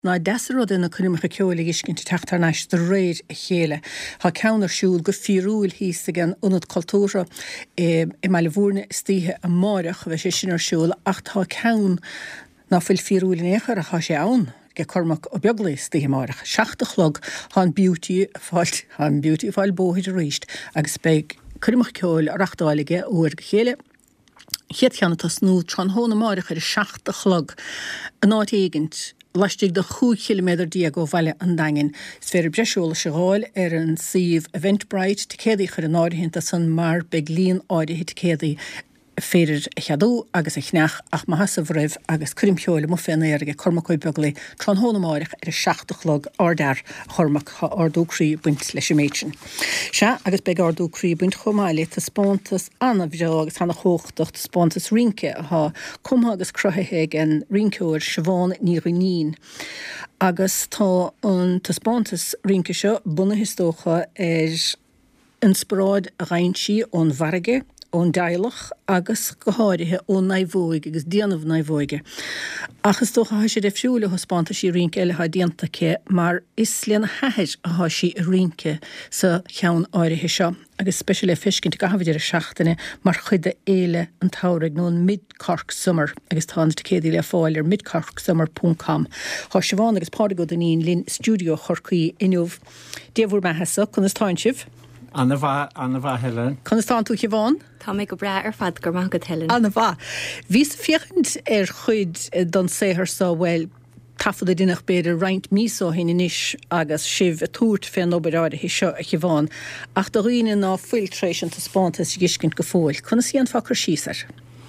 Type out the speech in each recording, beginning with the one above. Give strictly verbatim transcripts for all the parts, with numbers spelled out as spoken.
ná deasarrod ina chuimimecha ceola iscinnt teachtar neis de réir a chéile. Tá ceannar siúil go fiúil híos gan unad cultúra i meile bhúrne stíthe a máireach bheith sé sinar siúil ach tá ceann ná fuil fiúil éair a cha sé ann ge cormach o beagla stíthe máireach. Seachta chlog há beauty fáilt há beauty fáil bóid a ríist agus beag chuimimeach ceoil a rachtáige uair go chéile. Chéad cheanna tá snú tron hóna máireach ar seachta chlog a náid éigent leistigh de chuig kilometr dia go bhaile an daingin. Sfér breisiúla se gáil ar an síomh Eventbrite te cédaí chur an áirithe san mar beag líon áirithe te cédaí féidir cheadú agus a chneach ach mahasa bhreibh agus curimpeola mo féna airge cormacóid beagla tron hóna máireach ar seachta chlog ardar chormach ardúchrí buint leis méidsin. Se agus beag ardúchrí buint chomáile tá spántas anna bhí agus hana chóchtacht spántas rinke ha cumha agus cruthaithe an rinceúir Siobhán ní rinín. Agus tá an tá spántas rinke seo buna histócha ar an spráid a rainsí ón Varige ón Dailach agus go háirithe ón Naivóige agus déanamh Naivóige. Achas tócha ha sé de fiúla hospánta sí rinke eile ha diantacha mar is líana haid a ha sí rinke sa cheann áirithe seo. Agus special fiscint go hafidir a seachtainine mar chuide éile an táraigh nó an Mid-Cork Summer agus tá an cédaí le fáil ar mid cork summer dot com. Tá Siobhán agus páda go daoín lín stúdio chorcaí inniuh déhúr me hesa chun is táintsibh. Anna bha, Anna bha Helen. Chun is táin tú Siobhán? Tá mé go bra ar fad gur má go Helen. Anna bha. Vís fiechint ar chuid don séhar sa bhfuil tafod a dinach beidir reint mísó hin inis agus sibh a túirt féin oberáide hí seo a Siobhán. Ach do riine ná filtration ta spántas giscint go fóil. Chuna sí an facr sísar?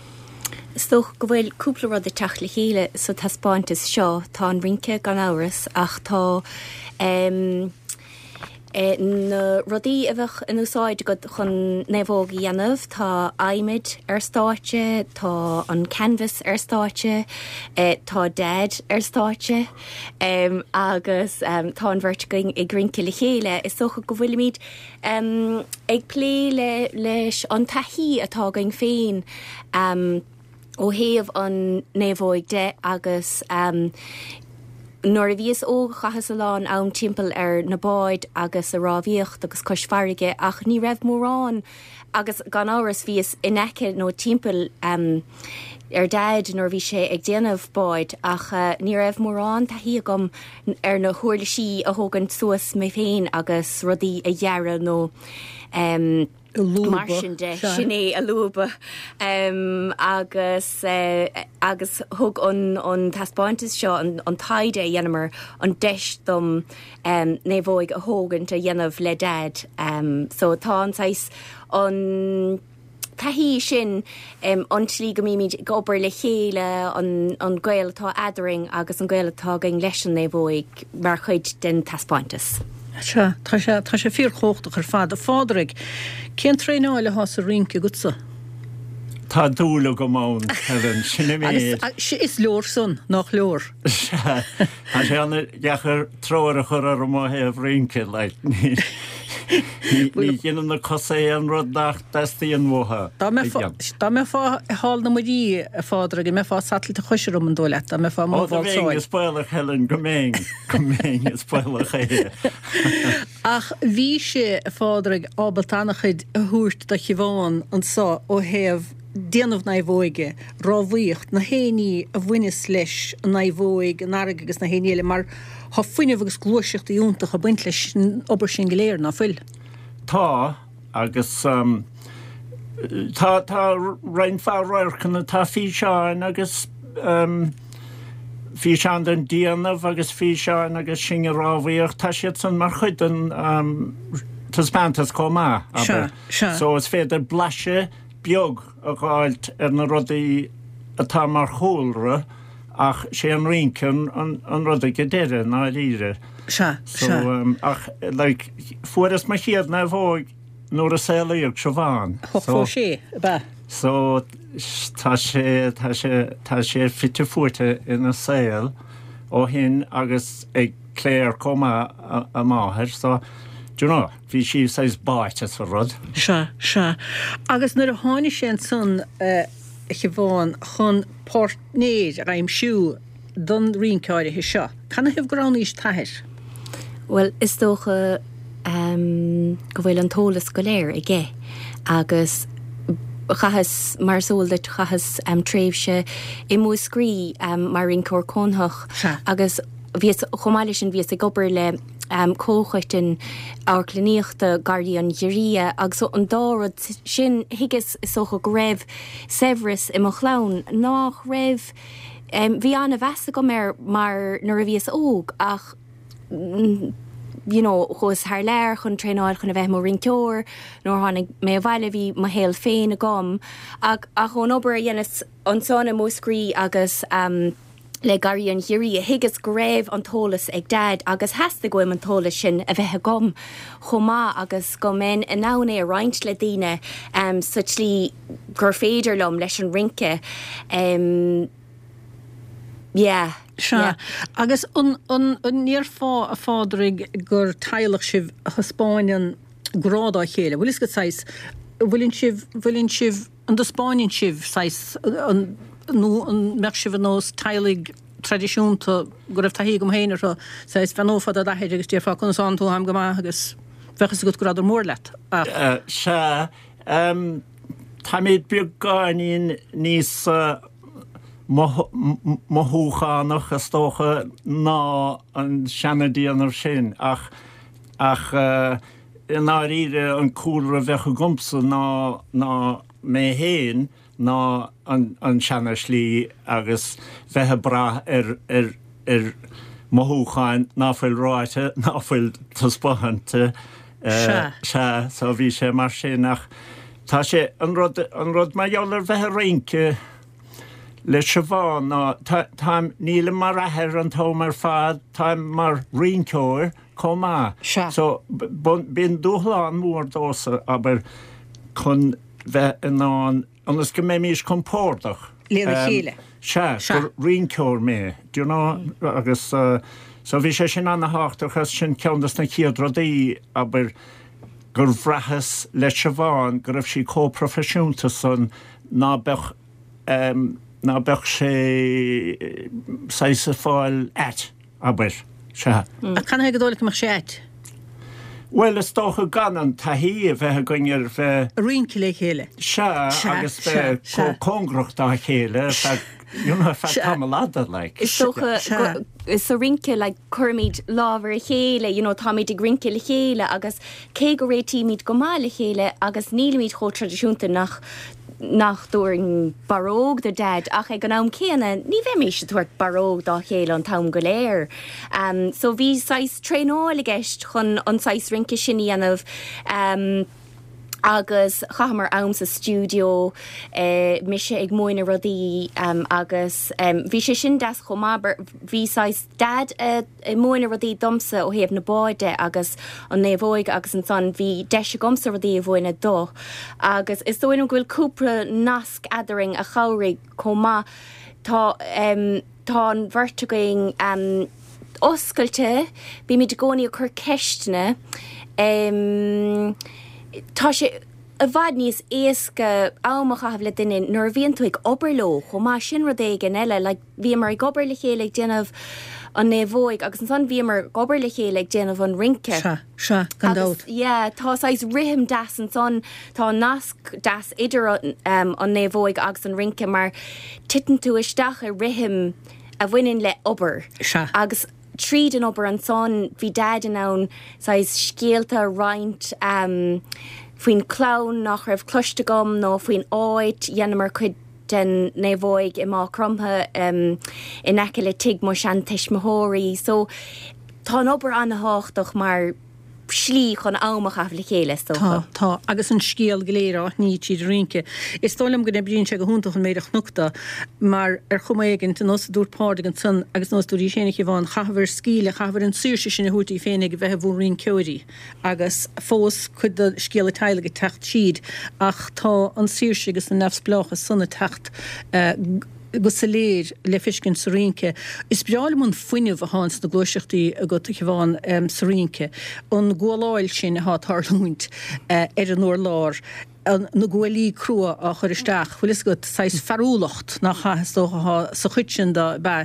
Stoch go bhfuil cúpla rud a teach le chéile sa tá spántas seo tá an rinke gan áras ach tá um, Eh, na rodí a bheith in úsáid go chun néhóga dhéanamh tá aimid ar stáite, tá an canvas ar stáite, eh, tá dead ar stáite, um, agus um, tá an vertigoing i grince le chéile. Is socha go bhfuil míid um, ag plé le, leis an taithí atá going féin um, ó héamh an néhóig de agus um, Nor a bhíos ó chachas aláin am timppel ar na báid agus a rábhíocht agus cosfarige ach ní raibh mórrán agus gan áras bhíos ineice nó timppel um, ar deid nor bhí sé ag déanamh báid ach uh, ní raibh mórrán tá hí gom ar na thuirlaí a thógan suas mé féin agus rudí a dhearra nó um, Marshinde sinné a lúba um, agus uh, agus thug an an taspáintas seo an, an taide dhéanamar an deis dom um, néhóig a thógant a dhéanamh le dead um, so tá an sais an tahí sin um, an tlí go míimiid gobar le chéile an, an gailtá adring agus an gailtá going leis an néhóig mar chuid den taspáintas. Se, tá sé tá sé fíor chóchtach ar fad a fádraig. Cén tréáile has a rinke gutsa? Tá dúla go mán Helen sinna mé. Is leor son nach leor. Tá sé anna deachar tróir a chur ar má héamh rinke leit. Ní dhéanam na cosaí an rud nach testaí an mtha. Tá mé fá hall na muí a fádraig mé fá satlaí a chuisirum an dóile a mé fá má bháil is spoilach Helen go méin go méin is spoilach é. Ach bhí sé a fádraig ábaltánachid a thuairt da Siobhán an sá ó héamh déanamh Naivóige rábhíocht na héanaí a bhuiine leis an Naivóig an airge agus na héanaile mar Tá fuineh agus glúiseacht í úntaach a buint leis obair sin go léir ná fuil. Tá agus um, tá tá rein fáráircanna tá fí seáin agus um, fí seán den díanamh agus fí seáin agus sin rábhíocht tá siad san mar chuid an um, taspántas comá. So is féidir blaise beag a gáilt ar na rudaí atá mar chóilre ach sé an rinke an, an rud go deire ná líre. Se, so, um, ach, like, fuaras ma chiad na bhóg nóair a saolaíoch Siobhán. Thó sé, ba. So, tá sé, tá sé, tá sé fitte fuirte ina saol ó hin agus ag cléir comá a, a máthir, so, do you know, bhí sí sais báit as a rud. Se, se. Agus nuair a tháinig sé an son uh, Siobhán chun Port Néid a raim siú don rinceáirithe seo. Can heh grán ís tair? Well, is dócha um, go bhfuil an tólas go léir i ggé agus chahas mar sóldait chahas um, tréimhse i mú scrí um, mar rin cór cónthach agus bhíos chomáile sin bhíos a gobar le um, cóchaitin ar cliníochta Guardian Jeria agus so an dárad sin higus socha go raibh Severus i mo chlán nach raibh um, bhí anna bheasa go mar mar nar a bhíos óg ach mm, you know, chus haar léir chun tréáil chun a bheith mór rinceoir, nóir hánig mé bhile bhí ma héal féin a gom. Ag a chun obair dhéanas an sána móscrí agus um, le Guardian Jeria higus go raibh an tólas ag dad agus heasta goim an tólas sin a bheitthe gom chomá agus go men a nána a roint le daine um, sa tlí gur féidir lom leis an rince. Um, yeah. Se yeah. agus an níor fá a fádrig gur teilech sibh a Spáinan gráda chéile. Bhfuil is go sais bhfuiln sibh bhfuiln sibh an do Spáin sibh sais an nó an meach sibh nós teilig tradiisiúnta go raibh taí gom héanaar sais fanófad a dahéidir agus tíar fá chun an tú am go maith agus bhechas go gradar mór leat. Se tá méid beag gáinín níos mothúchanach a stócha ná an seanadíanar sin ach ach uh, ná ríre an cúra bheitcha gomsa ná ná mé héin ná an, an seanar slí agus bheithe bra ar ar ar mothúcháin náfuil ráite náfuil taspáhananta uh, se so bhí sé mar sin ach tá sé an rud an rud maiollar bheithe rince le siobhán ná táim níle mar aheir an tó mar fad táim mar rinceoir comá. So bíon dúchláán mór dósa aber chun bheith in an agus go mé mís compórdach. Léana chéile. Se gur rinceoir mé. Do you know agus uh, so bhí sé sin anna háach as sin ceannas na chiad rodaí aber gur bhrachas le siobhán gur raibh sí cóprofisiúnta san ná bech um, ná bech sé sais a fáil et aber se. Mm. A can go dóla mar sé et? Well, is tócha gan an taí a bheithe goinir bheith rinci le chéile. Se agus bheith cóngrocht a chéile you know fe tamlada like. Is tócha is a rinci like curmid láver chéile, you know táid ag rinci le chéile agus cé go réití míid go má le chéile agus níl míid cho tradiisiúnta nach nach dúing baróg de dad ach ag gan am céanna ní bheith mé se tuairt baróg dá chéile an tam go léir. Um, so bhí sais tréáil gist chun an sais rinci sin anmh um, agus chamar am sa studio eh, mi sé ag móine rodí um, agus um, bhí sé sin das chomáber bhí sais dad uh, móine rodí domsa ó héamh na báide agus an néhóig agus an son bhí deise gomsa rodí a bhóine dó agus is dóin an ghfuil cúpla nasc adaring a chairigh comá tá um, tá an vertigoing um, oscailte bí mi de gcónaí a chur ceistena um, tá sé a bhd níos éasca ámach a le duine nuair bhíonn tú ag obairló chomh má sin rud é gan eile le bhí mar ag obair le chéile ag déanamh an néhóig agus an son bhí mar obair le chéile ag déanamh an rince. Se se gan dót. Yeah, tá sais rihim das an son tá nasc das idir um, an néhóig agus an rince mar titan tú isteach a rihim a bhainein le obair. Se. Agus tríd an obair an son bhí dad an ann sais scéalta roint um, faoin clán nach raibh cloiste gom nó faoin áid dhéanamar chud den néhóig i má cromtha um, in eice le tig mar sean teismóirí. So tá an obair anna háchtach mar slí chun ámach a le chéile. Tá, tá, agus an scéal goléire ní tíad rince. Is tólam go nebríonn se go húntaach an méidir chnuachta, mar ar chuméigen tan nos dúrpádig an sun agus nos dúí sénig bháin chahar scíle, chahar an suúrse sin na hútaí fénig bheithe bhú rin ceirí, agus fós chud a scéal teilige techt siad, ach tá an suúrse agus an nefsblácha sunna techt uh, go sa léir le fiscin sarinke. Is beáil mun fuineh a háns na glóiseachtaí a go bháin um, sarinke. An ggóláil sin há tarlúint uh, ar an nóir lár. An na ghfuilí crua a chur isteach, bhfuil is go sais farúlacht nach chastócha sa chuid sin da ba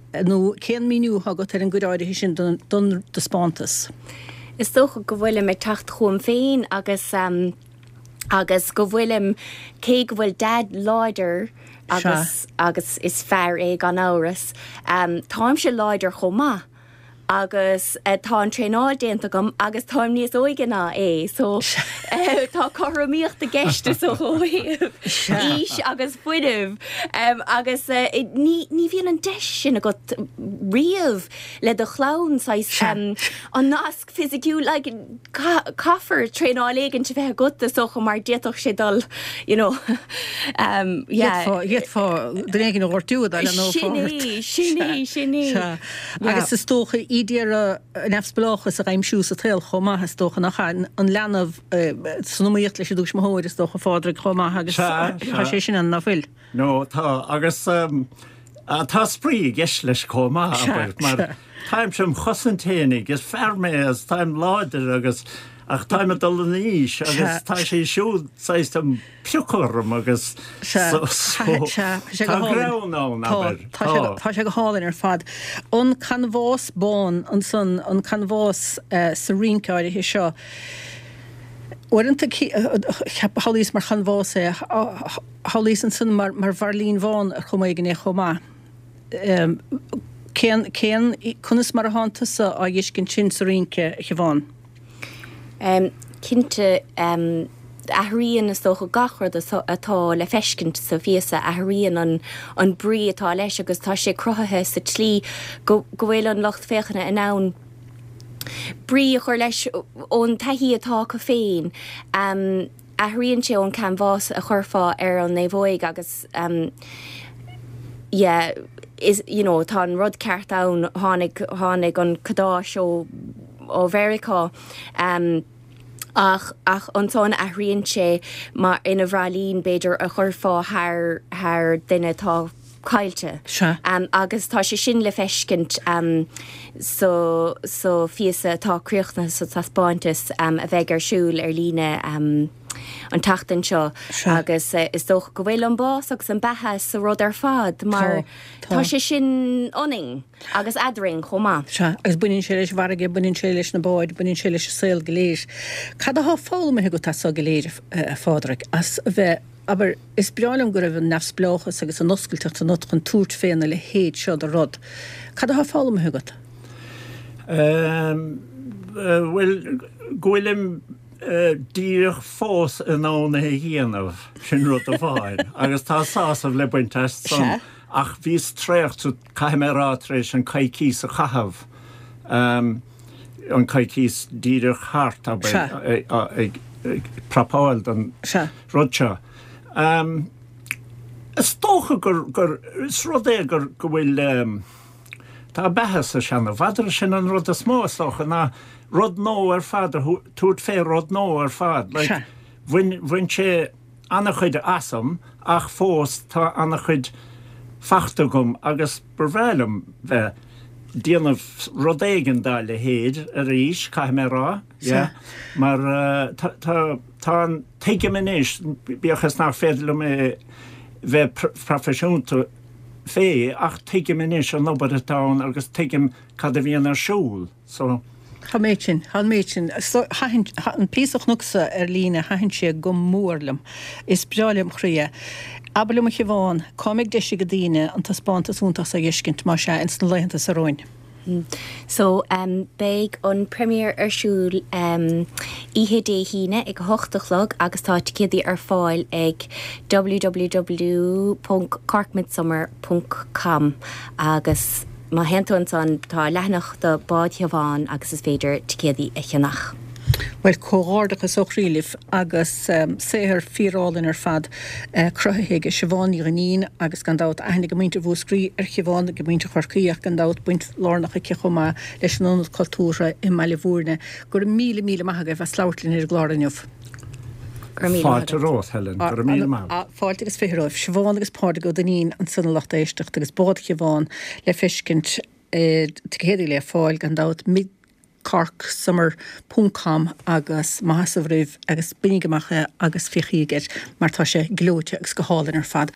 nó cén míú agat ar an goráide sin don de spántas. Is tócha go bhfuil mé tacht chum féin agus um, agus go bhfuilm cé go bhfuil dad láidir agus agus is fear é gan áras. Um, táim se láidir chomá. agus uh, tá an tréáil déanta gom agus táim níos óigená é, so uh, tá choíocht de geiste so óíh ís agus buideh um, agus uh, ní, ní bhíon an deis sin a go riamh le do chlán um, an nasc fysiiciú le like, caafar tréáil éigen te bheith gota so go mar déach sé dal, you know. um, yeah. Iad fá drégan ortúd a nó Sinné, sinné, sinné. Agus is tócha Díar a nefsbelachas a raimsús a tréil chomá has tócha nach an lenah sanúíocht leis dús móir is tócha fádra chomá agus sé sin an nahfuil. No, tá agus tá sprí geis leis chomá mar táim sem chosanténig gus fermé as táim láidir agus ach táim a dul an níos agus tá sé siúd sais am piúchom agus Tá sé go hálinn ar fad. An canvás bán an san an canvás sa rincáir hí seo. Waranta hálís mar canvás é hálís an san mar bharlín bháin a chuméigen é chomá. Cén chunas mar a hánta a dhéiscin sin sa rince bháin. Um, Cinte um, athríonn is tócha gachar atá le feiscint sa bhíosa athríonn an, an brí atá leis agus tá sé crothathe sa tlí go bhfuil an locht féchanna in ann brí a chur leis ón taithí atá go féin. Um, athríonn sé ón canvás a churfá ar an nébhóig agus um, yeah, is, you know, tá an rud ceart ann tháinig tháinig an cadáis ó ó Vericá um, ach ach antáin a rion sé mar ina bhrálín beidir a churfá haar haar duine tá caiilte. Sure. Um, agus tá sé sin le feiscint um, so so fiasa tá críochna so tá spáintas um, a bheith ar siúil ar líne um, an tatan seo Sure. agus uh, is dócha go bhfuil an bás agus an bethe sa rud ar fad mar tá sé sin oning agus adring chomá. Se agus buinn sé leis bharige buinn sé leis na báid, buinn sé leis saoil go léir. Cad a há fáil me go tá go léir fádraig as bheith aber is breálam go raibh nefsbláchas agus an noscailteach an not an túirt féinna le héad seo a rod. Cad a há fáil me go? Um, uh, well, gohfuilim uh, dír fós in ána híanamh sin rud a bháin, agus tá sásamh le buinteast san ach bhís trécht tú caiimérátrééis an caicís a chahabh um, an caicís dír chart ag prapáil an rudse. Um, is tócha gur gur is rud é gur go bhfuil um, tá bethe sa seanna bhadar sin an rud a smóácha ná rud nó ar fad túirt fé rud nó ar fad. Like, bhain sé anna chuid asam ach fós tá anna chuid fachta gom agus burbhélam bheith díanamh rud éigen dá le héad a ríis caiim mé rá, yeah. Mar uh, tá an teige minis bíochas nach féidir mé bheith profisiúnta fé ach teige minis an nóbad atá agus teigem cad a bhíon ar siúl. So Tá méid sin, tá méid sin. An písach nusa ar lína hahann sé go mórlam is breálam chríe. Abalum a chibháin, comig deisi go dtíine an tá spántas úntas a dhéiscint mar sé ins na leihananta sa roin. Mm. So um, beig an premier arsúl um, ihe dé híine ag hochtachlog agus tá cédaí ar fáil ag w w w dot cork midsummer dot com agus má henton san tá lenach do bád heamháin agus is féidir cédaí a cheannach. Well, cóárdachas ó chrílih agus um, séhar fírálinn ar fad uh, cruthaige sibháin í gnín agus gandát aithna go muinte bhúscrí ar chibháin go muinte chorcaíach gandát buint lárnach a cechomá leis an ónad cultúra i Mailbhúrne gur míle míle maithaga bheith sláirtlinn ar gláirniuh. Fáilte rós, Helen, gur míle maithaga. Fáilte agus féitheráibh, sibháin agus páirda go danín an sanna lecht éisteach agus bád chibháin le fiscint cédaí le fáil gandát mid cork summer dot com agus mahasamh rih agus binigeamacha agus fichiigir mar tá sé glóite agus go hálinn ar fad.